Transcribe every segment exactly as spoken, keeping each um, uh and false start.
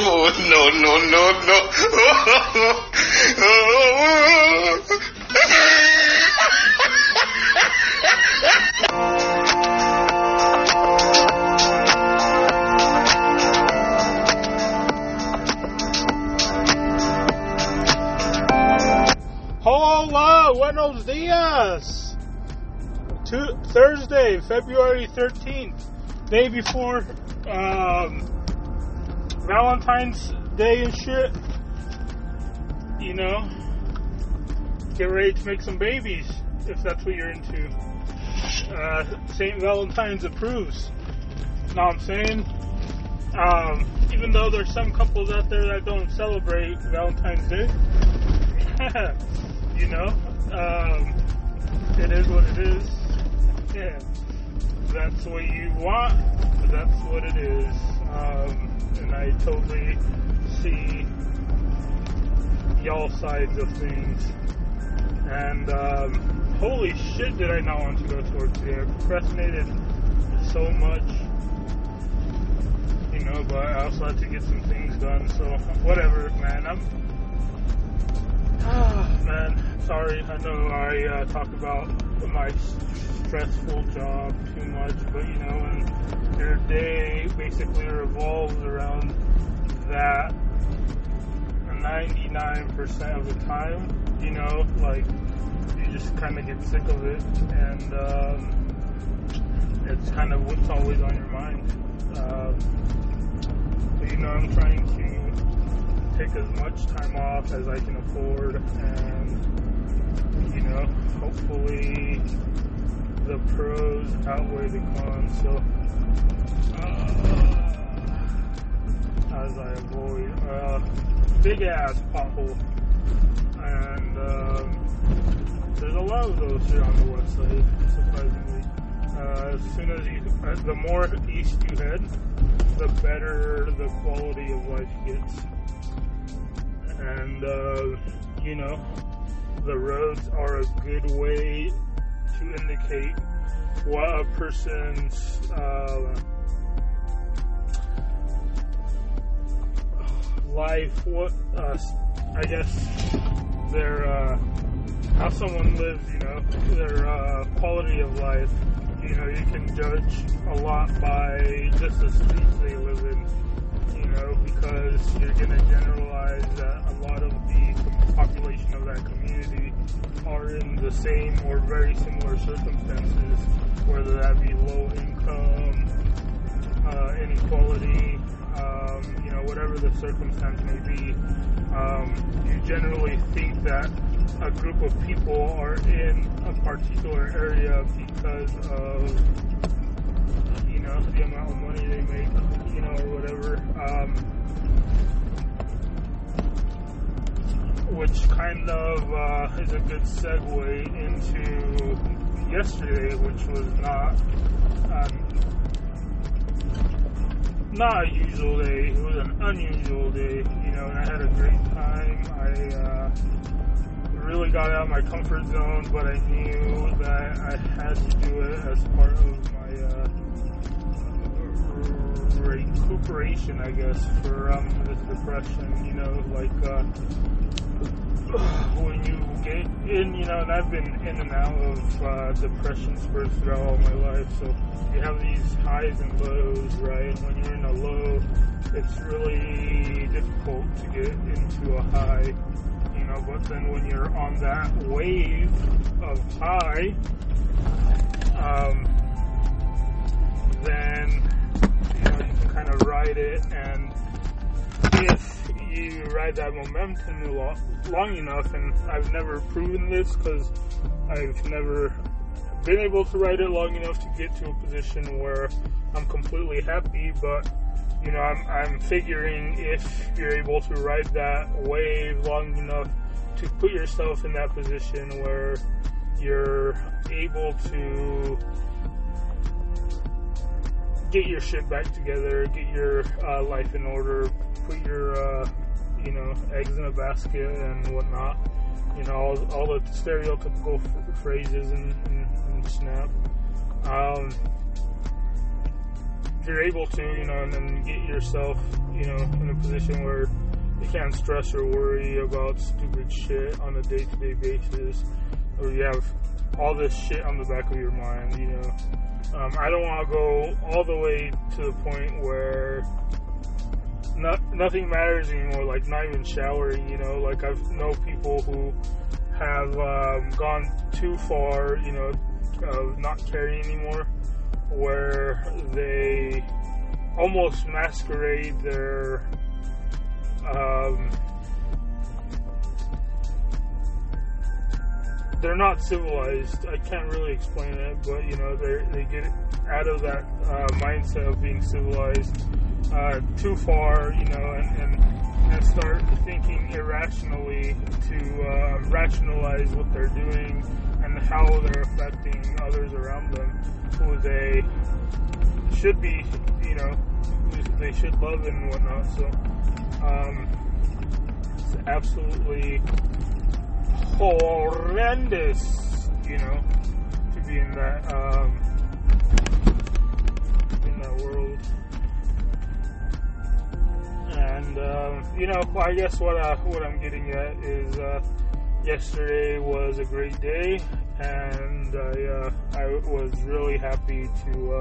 Oh, no, no, no, no. Hola, buenos dias. Two, Thursday, February thirteenth, day before um, Valentine's Day and shit. You know, get ready to make some babies if that's what you're into. Uh, Saint Valentine's approves. Know what I'm saying? Um, even though there's some couples out there that don't celebrate Valentine's Day. You know, um, it is what it is. Yeah, that's what you want. That's what it is. Um, and I totally see y'all sides of things. And um, holy shit, did I not want to go to work today? I procrastinated so much, you know. But I also had to get some things done. So whatever, man. I'm. Ah, man, sorry, I know I uh, talk about my stressful job too much, but you know, when your day basically revolves around that ninety-nine percent of the time, you know, like, you just kind of get sick of it, and um, it's kind of what's always on your mind. Uh, but you know, I'm trying to take as much time off as I can afford, and you know, hopefully the pros outweigh the cons. So uh, as I avoid a uh, big ass pothole, and um, there's a lot of those here on the west side, surprisingly. Uh, as soon as you, uh, the more east you head, the better the quality of life gets. And, uh, you know, the roads are a good way to indicate what a person's, uh, life, what, uh, I guess, their, uh, how someone lives, you know, their, uh, quality of life. You know, you can judge a lot by just the streets they live in. You know, because you're going to generalize that a lot of the population of that community are in the same or very similar circumstances, whether that be low income, uh, inequality, um, you know, whatever the circumstance may be. Um, you generally think that a group of people are in a particular area because of, you know, the amount of money they make, you know, or whatever, um, which kind of uh, is a good segue into yesterday, which was not um, not a usual day. It was an unusual day, you know, and I had a great time. I uh, really got out of my comfort zone, but I knew that I had to do it as part of my uh, recuperation, I guess, for um, this depression, you know, like, uh, when you get in, you know, and I've been in and out of uh, depression spurts throughout all my life, so you have these highs and lows, right? When you're in a low, it's really difficult to get into a high, you know, but then when you're on that wave of high, um, then, you know, you can kind of ride it, and if you ride that momentum long, long enough, and I've never proven this because I've never been able to ride it long enough to get to a position where I'm completely happy, but, you know, I'm, I'm figuring if you're able to ride that wave long enough to put yourself in that position where you're able to get your shit back together, get your uh, life in order, put your, uh, you know, eggs in a basket and whatnot. You know, all, all the stereotypical f- phrases and, and, and snap. Um, if you're able to, you know, and then get yourself, you know, in a position where you can't stress or worry about stupid shit on a day-to-day basis, or you have all this shit on the back of your mind, you know. Um, I don't want to go all the way to the point where not, nothing matters anymore, like not even showering, you know. Like I've know people who have um, gone too far, you know, of not caring anymore, where they almost masquerade their um, they're not civilized. I can't really explain it, but you know, they they get out of that uh, mindset of being civilized uh, too far, you know, and, and, and start thinking irrationally to uh, rationalize what they're doing and how they're affecting others around them, who they should be, you know, who they should love and whatnot. So, um, it's absolutely horrendous, you know, to be in that um, in that world. And um, you know, I guess what uh, what I'm getting at is uh, yesterday was a great day, and I uh, I was really happy to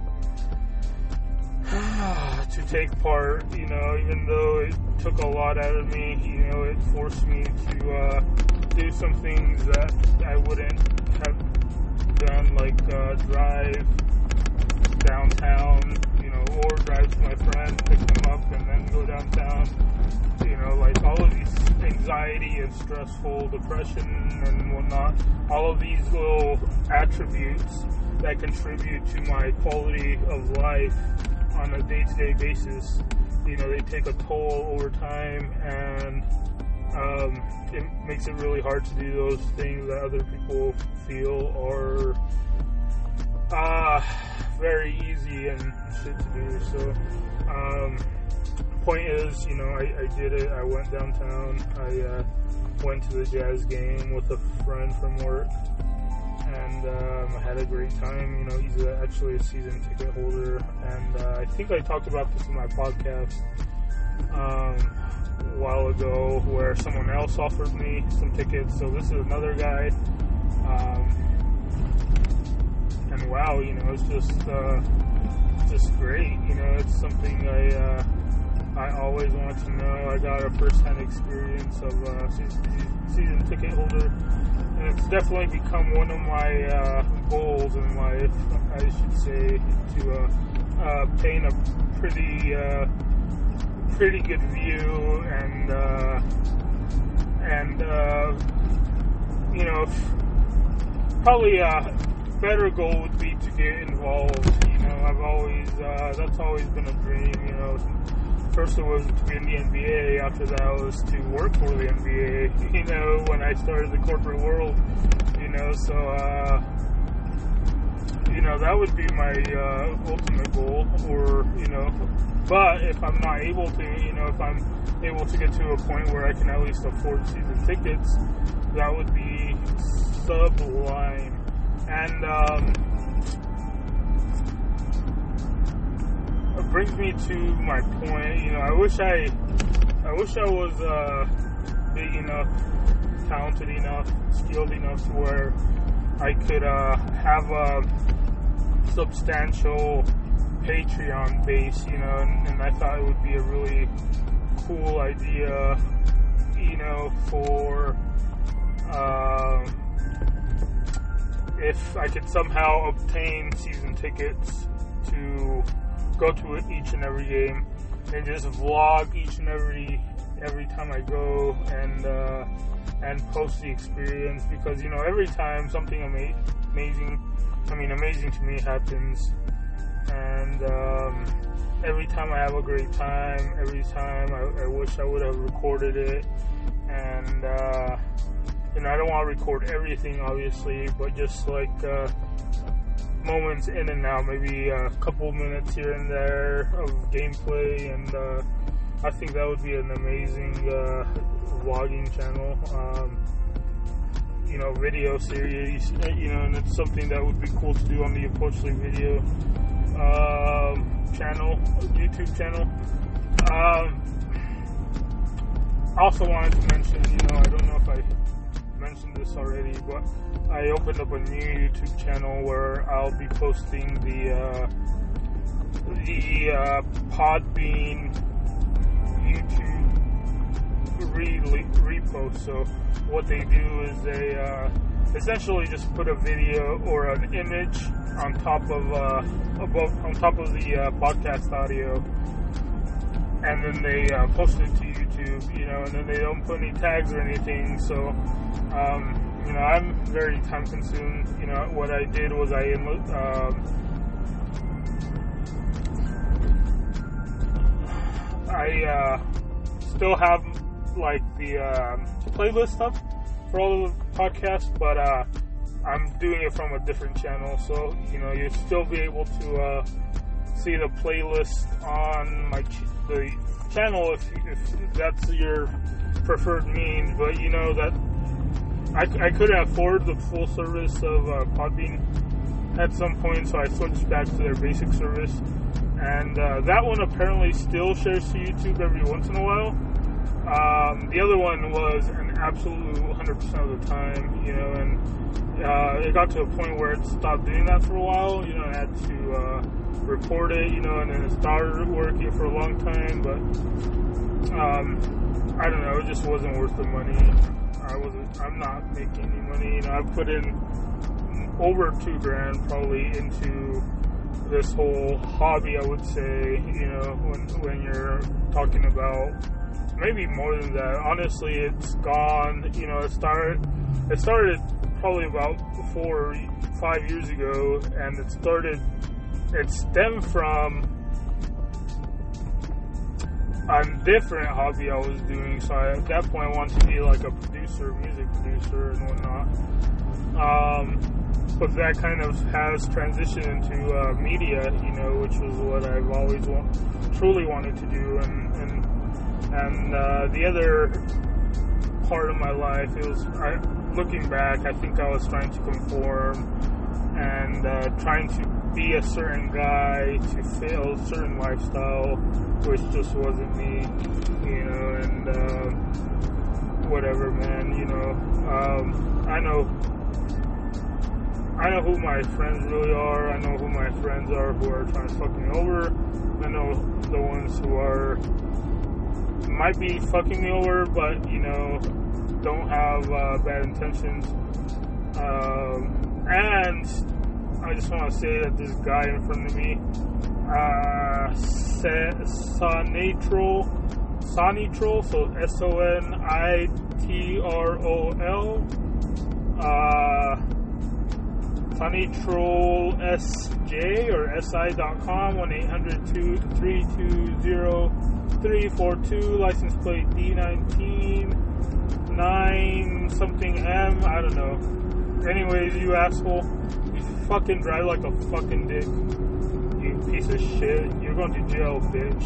uh, to take part. You know, even though it took a lot out of me, you know, it forced me to uh, do some things that I wouldn't have done, like uh, drive downtown, you know, or drive to my friend, pick them up, and then go downtown. You know, like all of these anxiety and stressful depression and whatnot, all of these little attributes that contribute to my quality of life on a day-to-day basis, you know, they take a toll over time, and um, it makes it really hard to do those things that other people feel are uh, very easy and shit to do. So, um, point is, you know, I, I did it. I went downtown. I uh, went to the Jazz game with a friend from work, and um, I had a great time. You know, he's a, actually a season ticket holder, and uh, I think I talked about this in my podcast um, a while ago, where someone else offered me some tickets. So this is another guy, um, and wow, you know, it's just uh, just great. You know, it's something I. Uh, I always wanted to know. I got a first-hand experience of a uh, season, season ticket holder, and it's definitely become one of my uh, goals in life, I should say, to uh, uh, paint a pretty, uh, pretty good view, and uh, and uh, you know, probably a better goal would be to get involved. You know, I've always uh, that's always been a dream. You know. First it was to be in the N B A, after that was to work for the N B A, you know, when I started the corporate world, you know, so, uh, you know, that would be my uh, ultimate goal, or, you know, but if I'm not able to, you know, if I'm able to get to a point where I can at least afford season tickets, that would be sublime. And, um, it brings me to my point. You know, I wish I, I wish I was uh, big enough, talented enough, skilled enough to where I could uh, have a substantial Patreon base. You know, and, and I thought it would be a really cool idea. You know, for uh, if I could somehow obtain season tickets to go to each and every game and just vlog each and every every time I go, and uh, and post the experience, because you know, every time something ama- amazing I mean amazing to me happens, and um, every time I have a great time, every time I, I wish I would have recorded it, and uh, you know, I don't want to record everything obviously, but just like uh, moments in and out, maybe a couple minutes here and there of gameplay, and uh, I think that would be an amazing uh, vlogging channel, um, you know, video series, you know, and it's something that would be cool to do on the Approach League video. um, channel, YouTube channel. Um, I also wanted to mention, you know, I don't know if I mentioned this already, but I opened up a new YouTube channel where I'll be posting the uh, the uh, Podbean YouTube re- repost. So what they do is they uh, essentially just put a video or an image on top of uh, above on top of the uh, podcast audio, and then they uh, post it to YouTube. You know, and then they don't put any tags or anything. So um, you know, I'm very time consumed. You know, what I did was I um, I uh, still have like the uh, playlist stuff for all of the podcasts, but uh, I'm doing it from a different channel. So you know, you'll still be able to uh, see the playlist on my ch- the channel if, if that's your preferred means. But you know that I, I couldn't afford the full service of uh, Podbean at some point, so I switched back to their basic service. And uh, that one apparently still shares to YouTube every once in a while. Um, the other one was an absolute one hundred percent of the time, you know, and uh, it got to a point where it stopped doing that for a while, you know, I had to uh, report it, you know, and then it started working for a long time, but um, I don't know, it just wasn't worth the money. I wasn't, I'm not making any money, you know, I put in over two grand probably into this whole hobby, I would say, you know, when when you're talking about maybe more than that. Honestly, it's gone, you know, it started it started probably about four, five years ago, and it started, it stemmed from a different hobby I was doing, so I, at that point I wanted to be like a producer, music producer and whatnot. Um, But that kind of has transitioned into uh, media, you know, which was what I've always want, truly wanted to do. And and, and uh, the other part of my life, it was, I, looking back, I think I was trying to conform and uh, trying to be a certain guy to fit a certain lifestyle, which just wasn't me, you know, and uh, whatever, man, you know. Um, I know... I know who my friends really are. I know who my friends are who are trying to fuck me over. I know the ones who are might be fucking me over, but you know, don't have uh, bad intentions. Um, and I just want to say that this guy in front of me, uh, Sonitrol, Sonitrol, so S O N I T R O L. Uh. Sonitrol S J or S I dot com, one eight hundred, three two zero, three four two, license plate D nineteen, nine something M, I don't know. Anyways, you asshole, you fucking drive like a fucking dick, you piece of shit. You're going to jail, bitch.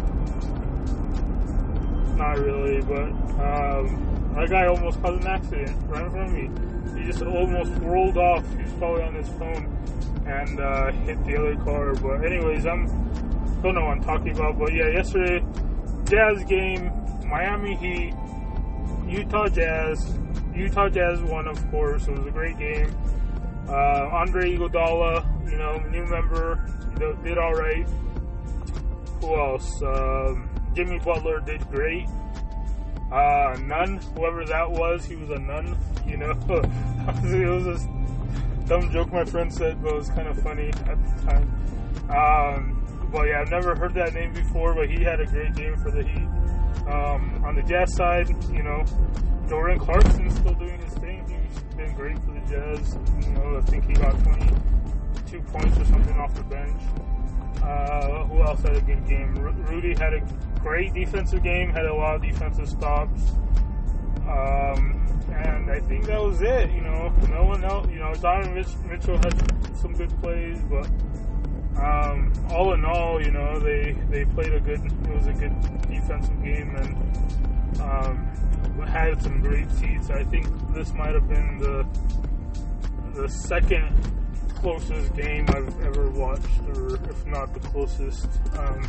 Not really, but um, that guy almost caused an accident right in front of me. He just almost rolled off. He was probably on his phone and uh, hit the other car. But anyways, I'm don't know what I'm talking about. But yeah, yesterday, Jazz game, Miami Heat, Utah Jazz. Utah Jazz won, of course. It was a great game. Uh, Andre Iguodala, you know, new member, did all right. Who else? Um, Jimmy Butler did great. Uh, nun, whoever that was, he was a nun, you know. It was a dumb joke my friend said, but it was kind of funny at the time. Um, but yeah, I've never heard that name before, but he had a great game for the Heat. Um, on the Jazz side, you know, Jordan Clarkson's still doing his thing. He's been great for the Jazz. You know, I think he got twenty-two points or something off the bench. Uh, who else had a good game? R- Rudy had a great defensive game, had a lot of defensive stops. Um, and I think that was it, you know. No one else, you know, Donovan Mitch- Mitchell had some good plays, but um, all in all, you know, they, they played a good, it was a good defensive game, and um, had some great seats. I think this might have been the the second closest game I've ever watched, or if not the closest. Um,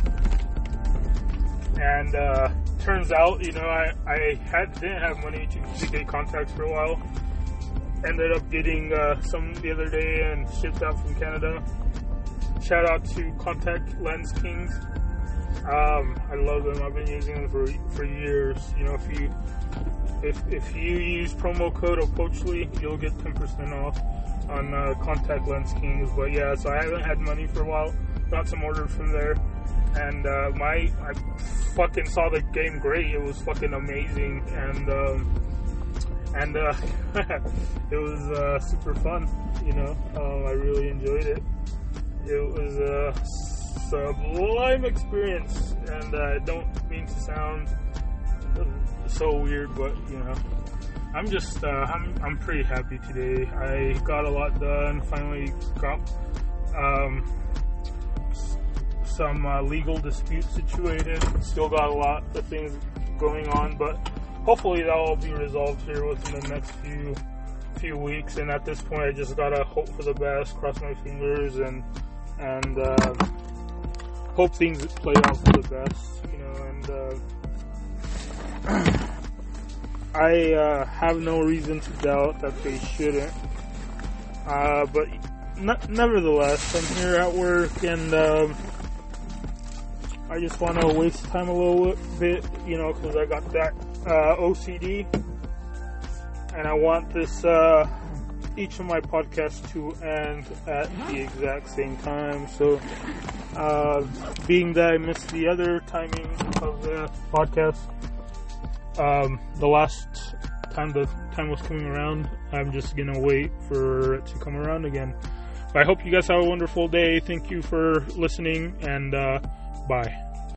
and uh, turns out, you know, I, I had didn't have money to, to get contacts for a while. Ended up getting uh, some the other day and shipped out from Canada. Shout out to Contact Lens Kings. Um, I love them. I've been using them for for years. You know, if you if if you use promo code Opochly, you'll get ten percent off on uh, Contact Lens Kings. But yeah, so I haven't had money for a while. Got some orders from there, and uh, my I fucking saw the game great. It was fucking amazing, and um, and uh, it was uh, super fun. You know, um, I really enjoyed it. It was a sublime experience, and I uh, don't mean to sound so weird, but you know, I'm just uh, I'm I'm pretty happy today. I got a lot done. Finally got um, some uh, legal dispute situated. Still got a lot of things going on, but hopefully that will be resolved here within the next few few weeks. And at this point, I just gotta hope for the best, cross my fingers, and and uh, hope things play out for the best. You know, and. Uh, I uh, have no reason to doubt that they shouldn't. Uh, but n- nevertheless, I'm here at work, and um, I just want to waste time a little bit, you know, because I got that uh, O C D, and I want this uh, each of my podcasts to end at the exact same time. So, uh, being that I missed the other timing of the podcast. Um, the last time the time was coming around, I'm just gonna wait for it to come around again. But I hope you guys have a wonderful day. Thank you for listening, and uh, bye.